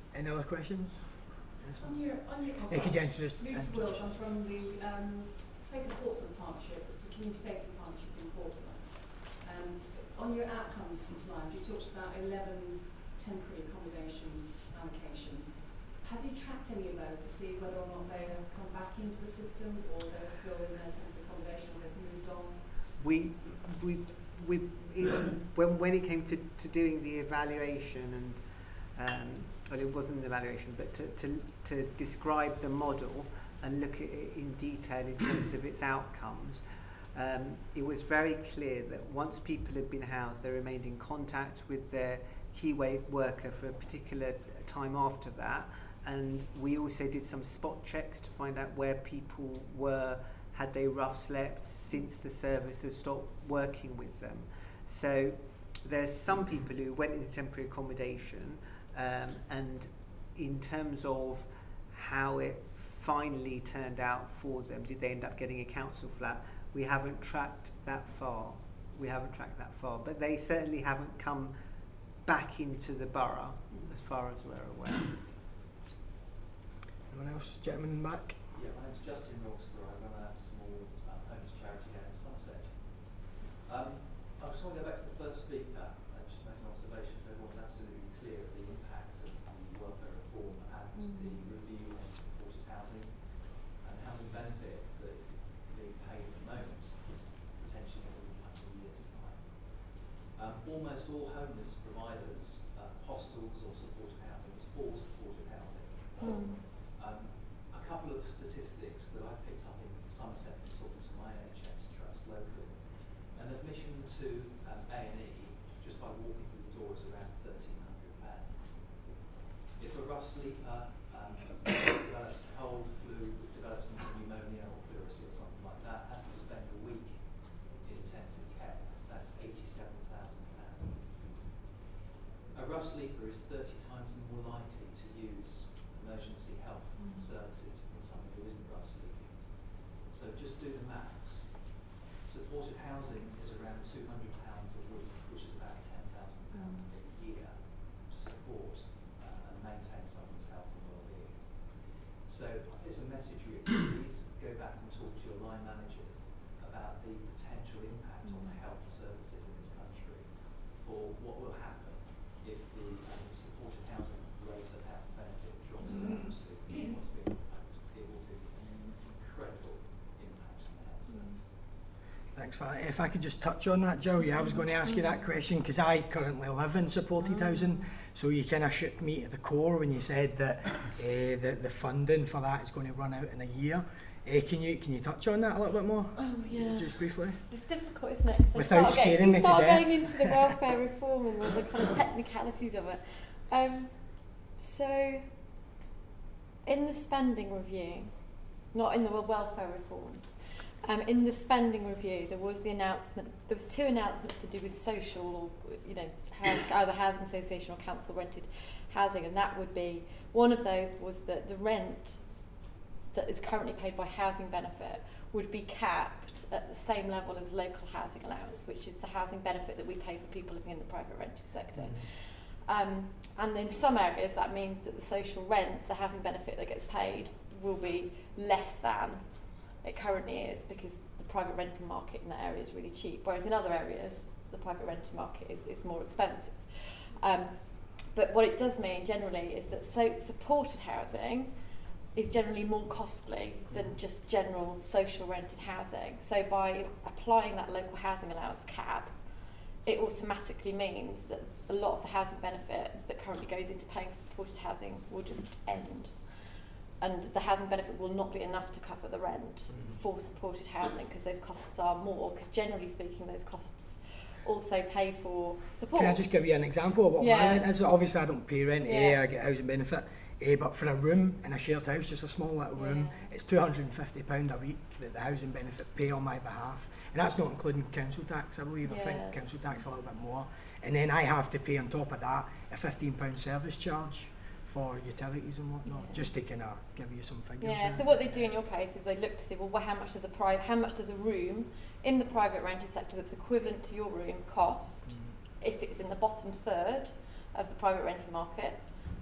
Any other questions? Yes. On your, on your Hey, could you answer this? Lucy Wills, I'm from the um, Safe and Portsmouth Partnership. It's the Community Safety Partnership in Portsmouth. Um, on your outcomes slide, you talked about eleven temporary accommodation allocations. Have you tracked any of those to see whether or not they have come back into the system, or they're still in their temporary accommodation, or they've moved on? We, we, we, it, when, when it came to, to doing the evaluation, and um, well, it wasn't an evaluation, but to, to, to describe the model and look at it in detail in terms of its outcomes, um, it was very clear that once people had been housed, they remained in contact with their key worker for a particular time after that, and we also did some spot checks to find out where people were, had they rough slept since the service had stopped working with them. So there's some people who went into temporary accommodation, um, and in terms of how it finally turned out for them, did they end up getting a council flat? We haven't tracked that far. We haven't tracked that far, but they certainly haven't come back into the borough, as far as we're aware. Anyone else? Gentleman back. Yeah, my name's Justin Roxburgh. I run a small uh, homeless charity down in Somerset. Um, I just want to go back to the first speaker and just make an observation so everyone's absolutely clear of the impact of the welfare reform and mm. the review on supported housing and housing benefit that is being paid at the moment is potentially going to be cut in a year's time. Um, almost all homeless providers, uh, hostels or supported housing, it's all supported housing. Mm. Um, a couple of statistics that I picked up in Somerset from talking to my N H S trust locally. An admission to um, A and E just by walking through the door is around thirteen hundred pounds. If a rough sleeper um, develops a cold, flu, develops into pneumonia or pleurisy or something like that, has to spend a week in intensive care, that's eighty-seven thousand pounds. A rough sleeper is thirty times more likely to use emergency health mm. services than someone who isn't rough sleeping. So just do the maths. Supported housing is around two hundred pounds a week, which is about ten thousand pounds mm. a year to support uh, and maintain someone's health and well-being. So it's a message really. Please go back and talk to your line managers about the potential impact mm. on the health services in this country for what will happen if the um, supported housing rate of housing benefit drops down to what's being proposed. It will be an incredible impact on the health service. Thanks for that. If I could just touch on that, Joe, yeah, I was going to ask you that question because I currently live in supported mm. housing, so you kind of shook me to the core when you said that uh, the, the funding for that is going to run out in a year. Uh, can you can you touch on that a little bit more? Oh yeah. Just briefly. It's difficult, isn't it? 'Cause Without start scaring getting, me to start death. going into the welfare reform and all the kind of technicalities of it. Um, so, in the spending review, not in the welfare reforms, um, in the spending review, there was the announcement. There was two announcements to do with social, or you know, either housing association or council rented housing, and that would be one of those was that the rent that is currently paid by housing benefit would be capped at the same level as local housing allowance, which is the housing benefit that we pay for people living in the private rented sector. Mm-hmm. Um, and in some areas that means that the social rent, the housing benefit that gets paid, will be less than it currently is because the private rental market in that area is really cheap, whereas in other areas the private rental market is, is more expensive. Um, but what it does mean generally is that so supported housing is generally more costly than just general social rented housing. So by applying that local housing allowance cap, it automatically means that a lot of the housing benefit that currently goes into paying for supported housing will just end. And the housing benefit will not be enough to cover the rent mm-hmm. for supported housing because those costs are more, because generally speaking those costs also pay for support. Can I just give you an example of what yeah. my rent is? Obviously I don't pay rent, yeah. eh, I get housing benefit. Uh, but for a room in a shared house, just a small little room, yeah. it's two hundred and fifty pounds a week that the housing benefit pay on my behalf. And that's not including council tax, I believe. Yeah. I think council tax a little bit more. And then I have to pay on top of that a fifteen pound service charge for utilities and whatnot, yeah. just to kind of give you some figures. Yeah, so what they do in your case is they look to see, well, well how much does a private, how much does a room in the private rented sector that's equivalent to your room cost mm. if it's in the bottom third of the private rental market,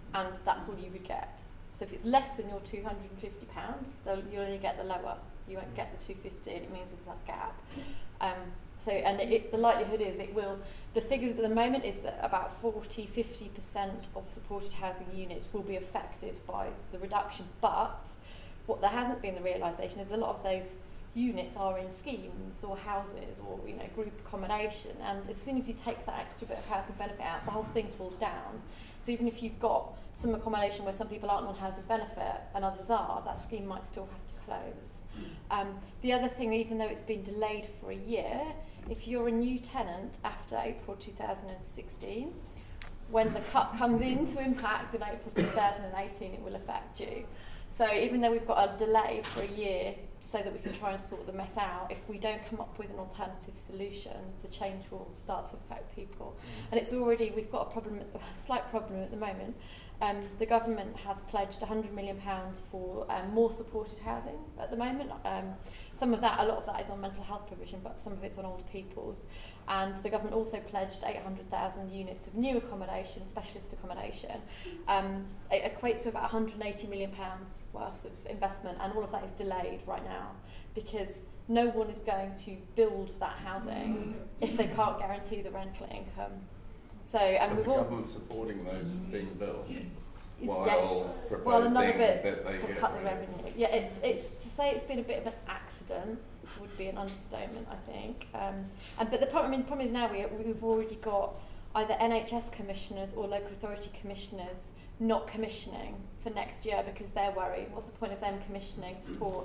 and that's all you would get. So if it's less than your two hundred fifty pounds, you'll only get the lower. You won't get the two hundred fifty, and it means there's that gap. Um, so, and it, it, the likelihood is it will, the figures at the moment is that about forty, fifty percent of supported housing units will be affected by the reduction. But what there hasn't been the realisation is a lot of those units are in schemes or houses or, you know, group accommodation, and as soon as you take that extra bit of housing benefit out, the whole thing falls down. So even if you've got some accommodation where some people aren't on housing benefit and others are, that scheme might still have to close. Um, the other thing, even though it's been delayed for a year, if you're a new tenant after April two thousand sixteen, when the cut comes into impact in April two thousand eighteen, it will affect you. So even though we've got a delay for a year so that we can try and sort the mess out, if we don't come up with an alternative solution, the change will start to affect people. And it's already, we've got a problem, a slight problem at the moment. Um, the government has pledged one hundred million pounds for um, more supported housing at the moment. Um, some of that, a lot of that is on mental health provision, but some of it's on older people's. And the government also pledged eight hundred thousand units of new accommodation, specialist accommodation. Um, it equates to about one hundred eighty million pounds worth of investment, and all of that is delayed right now because no one is going to build that housing if they can't guarantee the rental income. So, and but we've the all government supporting those being built while yes. proposing well, another bit that they to get cut the rid of- revenue. Yeah, it's it's to say it's been a bit of an accident would be an understatement, I think. Um, and but the problem, I mean, the problem is now we we've already got either N H S commissioners or local authority commissioners not commissioning for next year because they're worried. What's the point of them commissioning support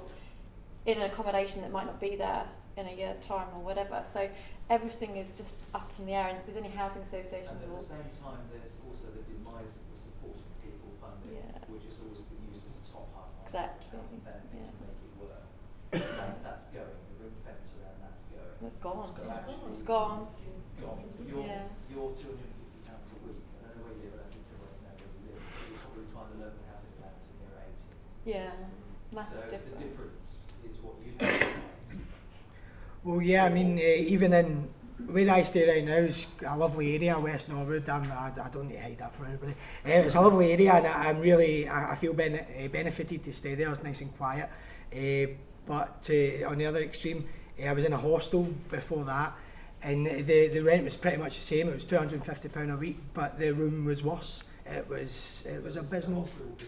in an accommodation that might not be there in a year's time or whatever? So everything is just up in the air, and if there's any housing associations And at or the same time, there's also the demise of the supporting people funding, Yeah. which has always been used as a top up on Exactly, housing benefit yeah. to make it work. And that's going. The ring fence around that's going. it's gone. So actually, It's gone. gone. Your, Yeah. your two hundred fifty pounds a week, I don't know where you live, I don't think to right now where you live, but you'll probably find the local housing allowance in near eighty. Yeah, So massive the difference. difference is what you find. Well, yeah, I mean, uh, even in where I stay right now is a lovely area, West Norwood. I'm, I, I don't need to hide that from anybody. Uh, it's a lovely area, and I, I'm really, I, I feel ben, uh, benefited to stay there. It's nice and quiet. Uh, but uh, on the other extreme, uh, I was in a hostel before that, and the the rent was pretty much the same. It was two hundred and fifty pound a week, but the room was worse. It was it was abysmal.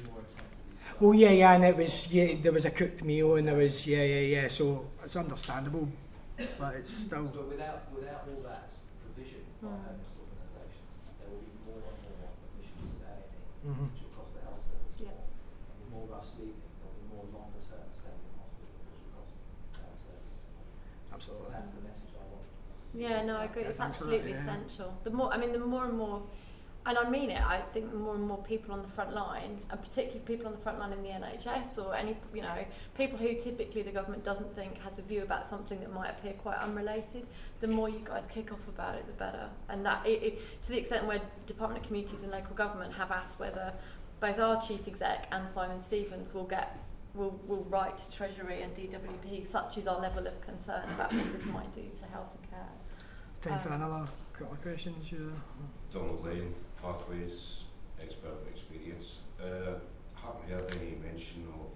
Well, yeah, yeah, and it was yeah. There was a cooked meal, and there was yeah, yeah, yeah. So it's understandable, but it's still. But without without all that provision by Mm. homeless organisations, there will be more and more admissions to A and E, Mhm. which will cost the health service Yeah. more. And the more rough sleeping, there will be more longer term staying in hospital, which will cost the health services more. Absolutely. That's the message I want. Yeah, no, I agree. Yeah, It's thanks for that, absolutely yeah. essential. The more, I mean, the more and more, and I mean it. I think the more and more people on the front line, and particularly people on the front line in the N H S or any, you know, people who typically the government doesn't think has a view about something that might appear quite unrelated. The more you guys kick off about it, the better. And that, it, it, to the extent where Department of Communities and Local Government have asked whether both our chief exec and Simon Stevens will get. Will, will write to Treasury and D W P, such is our level of concern about what this might do to health and care. Time for Um, another couple of questions. Yeah. Donald Lane, Pathways, expert of experience. Uh, haven't heard any mention of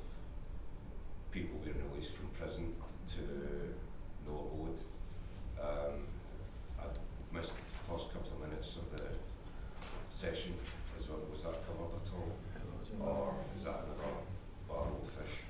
people being released from prison to no abode. Um, I missed the first couple of minutes of the session. Is what, was that covered at all? Or is that another barrel of fish?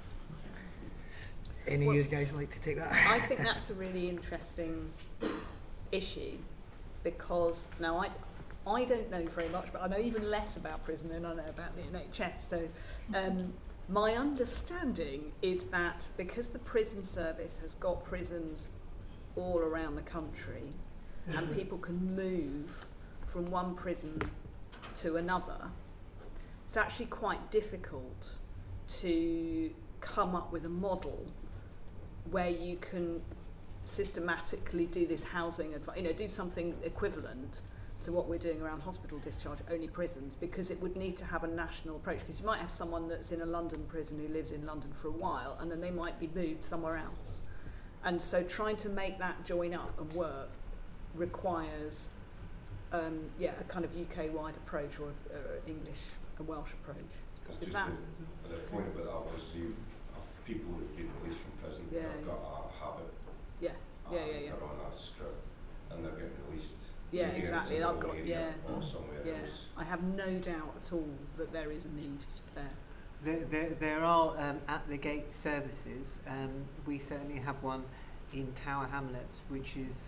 Any Well, of you guys like to take that? I think that's a really interesting issue because now I I don't know very much, but I know even less about prison than I know about the N H S. So um, my understanding is that because the prison service has got prisons all around the country and people can move from one prison to another, it's actually quite difficult to come up with a model where you can systematically do this housing, advi- you know, do something equivalent to what we're doing around hospital discharge, only prisons, because it would need to have a national approach, because you might have someone that's in a London prison who lives in London for a while, and then they might be moved somewhere else. And so trying to make that join up and work requires um, yeah, a kind of U K-wide approach or an English a Welsh approach. Because Is just that? the, the point about that was you have people who've been released from prison Yeah, who've yeah. got a habit. Yeah, yeah, yeah, yeah. They're on that script and they're getting released. Yeah, either exactly. into I've another got area yeah, or somewhere yeah. else. I have no doubt at all that there is a need there. There, there, there are um, at the gate services. Um, we certainly have one in Tower Hamlets, which is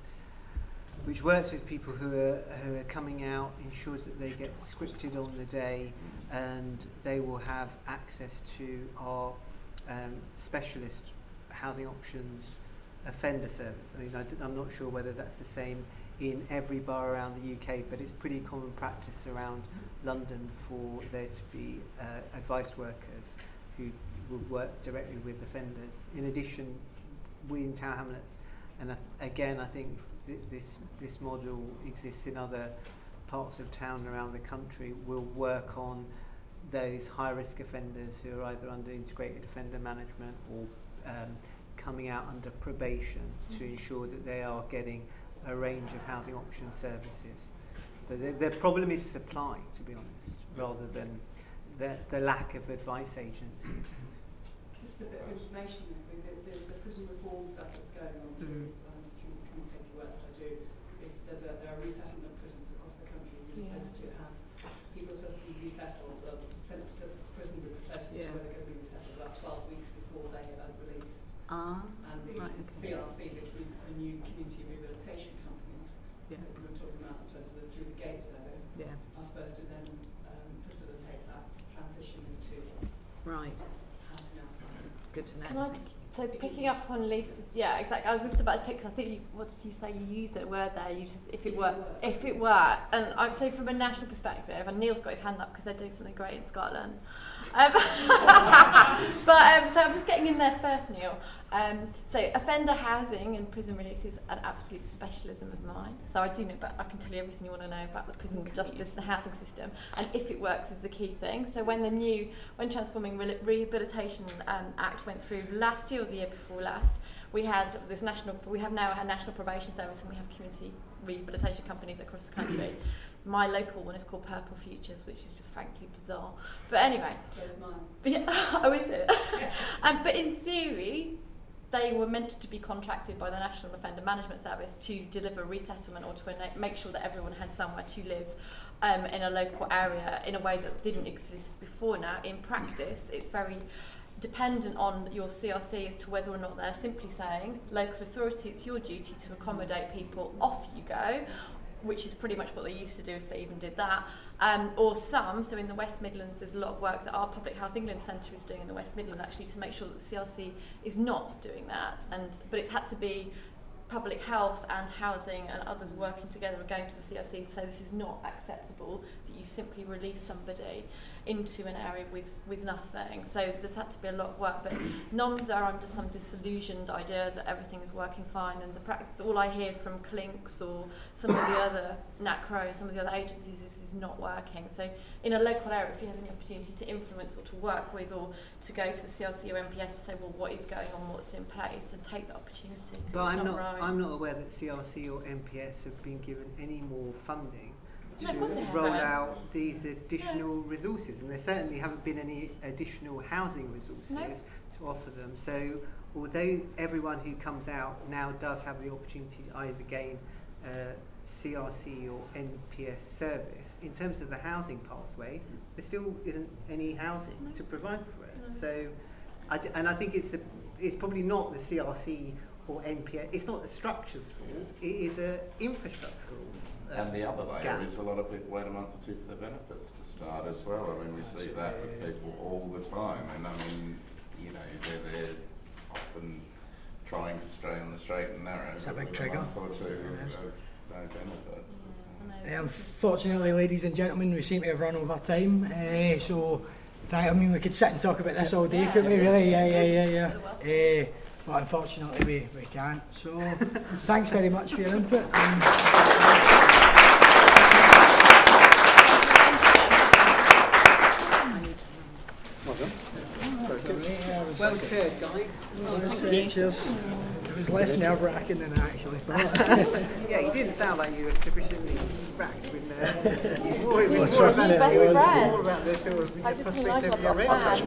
which works with people who are who are coming out, ensures that they get scripted on the day, and they will have access to our um, specialist housing options offender service. I mean, I d- I'm not sure whether that's the same in every borough around the U K, but it's pretty common practice around London for there to be uh, advice workers who will work directly with offenders. In addition, we in Tower Hamlets, and uh, again, I think th- this this model exists in other parts of town around the country, will work on those high-risk offenders who are either under integrated offender management or um, coming out under probation to ensure that they are getting a range of housing option services. But the, the problem is supply, to be honest, rather than the, the lack of advice agencies. Just a bit of information, there, there's the prison reform stuff that's going on through, um, through the community centre work that I do. Is there's a, there are resettlement prisons across the country. You're Yeah. supposed to have people supposed to be resettled, uh, sent to the prison that's closest Yeah. to where they're going to be resettled about twelve weeks before they are released. Ah, And the right, okay. C R C, the, the new community rehabilitation companies Yeah. that we were talking about in terms of the through the gate service, Yeah. are supposed to then um, facilitate that transition into Right. housing outside. Good to know. Can I just, so picking up on Lisa's, yeah, exactly. I was just about to pick, 'cause I think you, what did you say? You used a word there. You just, if it If it worked, worked. if it worked. And I, so from a national perspective, and Neil's got his hand up because they're doing something great in Scotland. Um, but um, so I'm just getting in there first, Neil. Um, so offender housing and prison release is an absolute specialism of mine. So I do know, but I can tell you everything you want to know about the prison Okay. justice and housing system. And if it works is the key thing. So when the new, when Transforming Re- Rehabilitation um, Act went through last year or the year before last, we had this national, we have now a national probation service and we have community rehabilitation companies across the country. My local one is called Purple Futures, which is just frankly bizarre. But anyway. There's mine. But yeah, oh, is it? um, but in theory, they were meant to be contracted by the National Offender Management Service to deliver resettlement or to ena- make sure that everyone had somewhere to live um, in a local area in a way that didn't exist before now. In practice, it's very dependent on your C R C as to whether or not they're simply saying, local authority, it's your duty to accommodate people, off you go, which is pretty much what they used to do if they even did that. Um, or some, so in the West Midlands, there's a lot of work that our Public Health England Centre is doing in the West Midlands actually to make sure that the C R C is not doing that. And but it's had to be public health and housing and others working together and going to the C R C to say this is not acceptable, that you simply release somebody into an area with, with nothing. So there's had to be a lot of work, but noms are under some disillusioned idea that everything is working fine, and the pra- all I hear from Clinks or some of the other NACRO, some of the other agencies is this is not working. So in a local area, if you have any opportunity to influence or to work with or to go to the C R C or M P S to say, well, what is going on, what's in place, and take the opportunity. 'Cause But it's I'm not, right. I'm not aware that C R C or M P S have been given any more funding No, of course to they roll haven't. out these additional resources, and there certainly haven't been any additional housing resources No. to offer them. So although everyone who comes out now does have the opportunity to either gain uh, C R C or N P S service, in terms of the housing pathway, there still isn't any housing No. to provide for it. No. So, I d- and I think it's the, it's probably not the C R C or N P S. It's not the structure's fault. It is a infrastructural. Uh, And the other layer gap. is a lot of people wait a month or two for their benefits to start as well. I mean, we see that with people all the time, and I mean, you know, they're, they're often trying to stay on the straight and narrow. It's a big with trigger. month or two It is. of no benefits. I know. Uh, Unfortunately, ladies and gentlemen, we seem to have run over time. Uh, so, th- I mean, we could sit and talk about this all day, couldn't we? Really? Yeah, yeah, yeah, yeah. Uh, but unfortunately, we, we can't. So, thanks very much for your input. And Well done. That's all right, yeah, it was- Well chaired, guys. Well, that's it, cheers. It was less nerve wracking than I actually thought. Yeah, you didn't sound like you were sufficiently racked with nerves. It was more, it was Well, more trust about, me, it it was was- more about the sort of I just didn't prospect like of I've your got a plan.